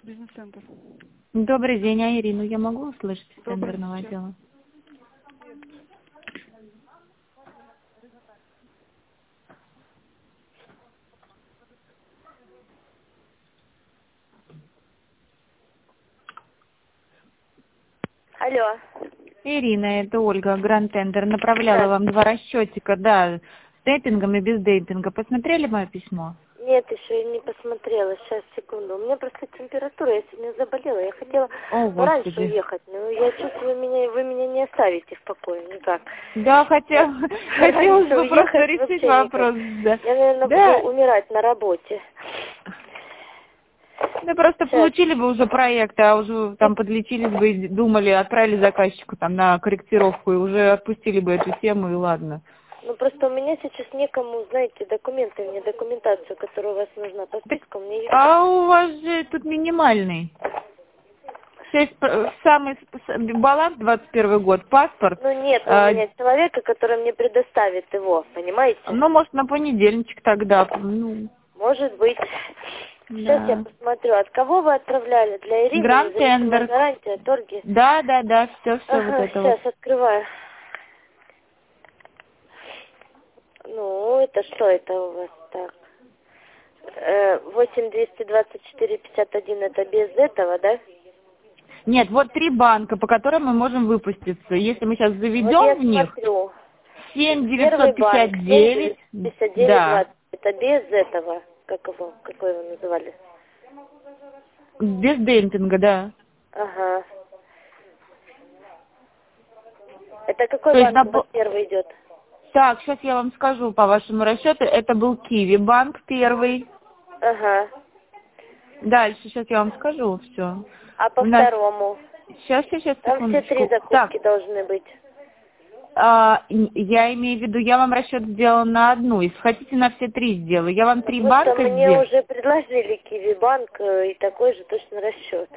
Бизнес-центр. Добрый день, а Ирину я могу услышать из Добрый тендерного день. отдела? Алло. Ирина, это Ольга, Гранд Тендер. Направляла Да. вам 2 расчетика, да, с демпингом и без демпинга. Посмотрели мое письмо? Нет, еще я не посмотрела. Сейчас, секунду. У меня просто температура, я сегодня заболела. Я хотела О, пораньше Господи. уехать, но я чувствую, вы меня не оставите в покое никак. Да, хотелось бы Раньше просто уехать решить вообще никак. вопрос. Да. Я, наверное, Да. буду умирать на работе. Да просто Сейчас. получили бы уже проект, а уже там подлечились бы и думали, отправили заказчику там на корректировку и уже отпустили бы эту тему, и ладно. Ну, просто у меня сейчас некому, знаете, документы, мне документацию, которая у вас нужна по списку, мне ее... А у вас же тут минимальный. Самый баланс 21 год, паспорт. Ну, нет у меня человека, который мне предоставит его, понимаете? Ну, может, на понедельничек тогда. Ну, Может быть. Сейчас я да. посмотрю. От кого вы отправляли? Для Ирины? Гранд Независимая Тендер. гарантия, торги? Да, все вот Ага, это вот. сейчас открываю. Ну, это что это у вас так? 8-224-51 это без этого, да? Нет, вот 3 банка, по которым мы можем выпуститься. Если мы сейчас Вот заведем я в них, смотрю. 7959, 59 да, 20. Это без этого. Как его? Какой его называли? без демпинга, да. Ага. Это какой То есть банк у вас первый идет? Так, сейчас я вам скажу по вашему расчету. Это был Киви банк первый. Ага. Дальше, сейчас я вам скажу все. А по второму? Сейчас, Там все 3 секундочку. закупки должны быть. Я имею в виду, я вам расчет сделала на одну. Если хотите, на все 3 сделаю. Я вам 3 Потому что банка мне сделаю. уже предложили Киви банк и такой же точно расчет.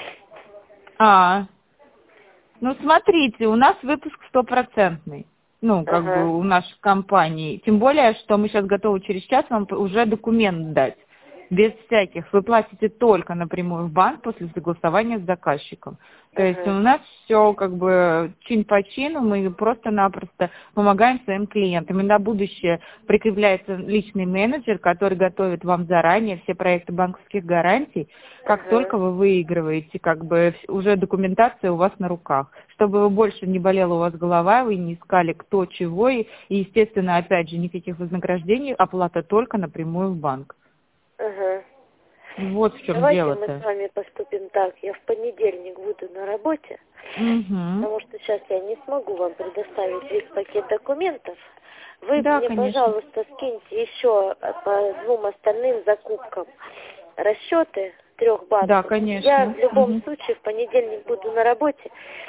Ну смотрите, у нас выпуск 100%. Ну, как бы Ага. у нашей компании. Тем более, что мы сейчас готовы через час вам уже документ дать. Без всяких. Вы платите только напрямую в банк после согласования с заказчиком. То есть у нас все как бы чин по чину, мы просто-напросто помогаем своим клиентам. И на будущее прикрепляется личный менеджер, который готовит вам заранее все проекты банковских гарантий. Как только вы выигрываете, как бы уже документация у вас на руках. Чтобы больше не болела у вас голова, вы не искали кто чего. И естественно, опять же, никаких вознаграждений, оплата только напрямую в банк. Ага. Вот в чем Давайте дело-то. мы с вами поступим так. Я в понедельник буду на работе, потому что сейчас я не смогу вам предоставить весь пакет документов. Вы Да, мне, конечно. пожалуйста, скиньте еще по 2 остальным закупкам расчеты 3 банков. Да, конечно. Я в любом случае в понедельник буду на работе.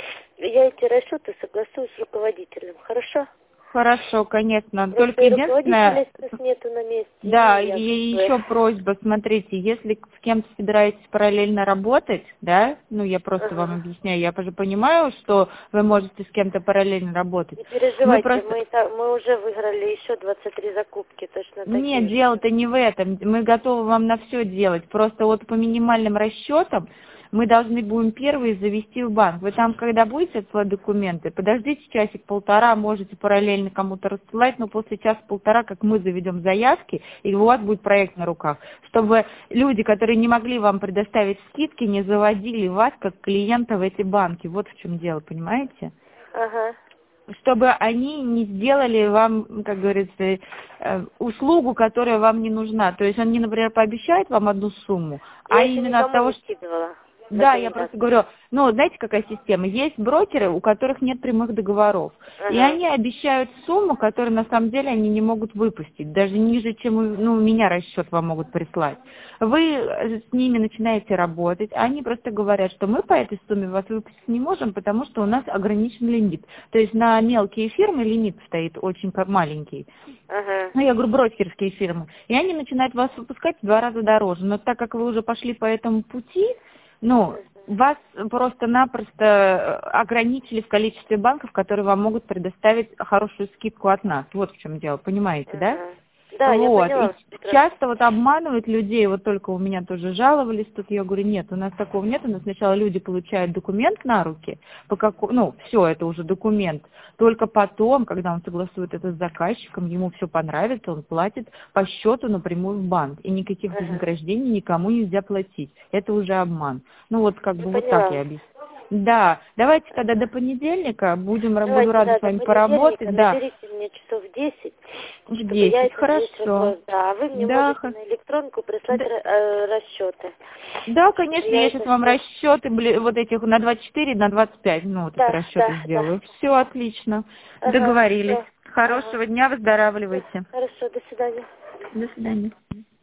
Я эти расчеты согласую с руководителем. Хорошо? Хорошо, конечно. Просто Только и единственное, руководителя сейчас нету на месте. да, и я и как бы- еще просьба, смотрите, если с кем-то собираетесь параллельно работать, да, ну я просто вам объясняю, я же понимаю, что вы можете с кем-то параллельно работать. Не переживайте, Мы мы уже выиграли еще 23 закупки, точно такие. Нет, дело-то не в этом. Мы готовы вам на все делать. Просто вот по минимальным расчетам мы должны будем первые завести в банк. Вы там, когда будете отсылать документы, подождите часик-полтора, можете параллельно кому-то рассылать, но после часа-полтора, как мы заведем заявки, и у вас будет проект на руках. Чтобы люди, которые не могли вам предоставить скидки, не заводили вас как клиента в эти банки. Вот в чем дело, понимаете? Ага. Чтобы они не сделали вам, как говорится, услугу, которая вам не нужна. То есть они, например, пообещают вам одну сумму, Я а еще именно от никому того, не что... скидывала. Да, я просто говорю, ну, знаете, какая система? Есть брокеры, у которых нет прямых договоров. И они обещают сумму, которую на самом деле они не могут выпустить. Даже ниже, чем у меня расчет вам могут прислать. Вы с ними начинаете работать, а они просто говорят, что мы по этой сумме вас выпустить не можем, потому что у нас ограничен лимит. То есть на мелкие фирмы лимит стоит очень маленький. Ну, я говорю, брокерские фирмы. И они начинают вас выпускать в 2 раза дороже. Но так как вы уже пошли по этому пути, ну, вас просто-напросто ограничили в количестве банков, которые вам могут предоставить хорошую скидку от нас. Вот в чем дело, понимаете, да? Да, вот. я поняла. И часто вот обманывают людей, вот только у меня тоже жаловались тут, я говорю, нет, у нас такого нет, у нас сначала люди получают документ на руки, все, это уже документ, только потом, когда он согласует это с заказчиком, ему все понравится, он платит по счету напрямую в банк, и никаких вознаграждений никому нельзя платить, это уже обман. Ну вот как бы вот так я объясню. Да, давайте тогда до понедельника, буду рада с вами поработать. Да. Наберите мне часов 10, в чтобы 10, я хорошо. Да, вы мне можете на электронку прислать расчеты. Да, конечно, я сейчас вам расчеты вот этих на 24, на 25, расчеты сделаю. Все отлично, договорились. Хорошего дня, выздоравливайте. Хорошо, до свидания. До свидания.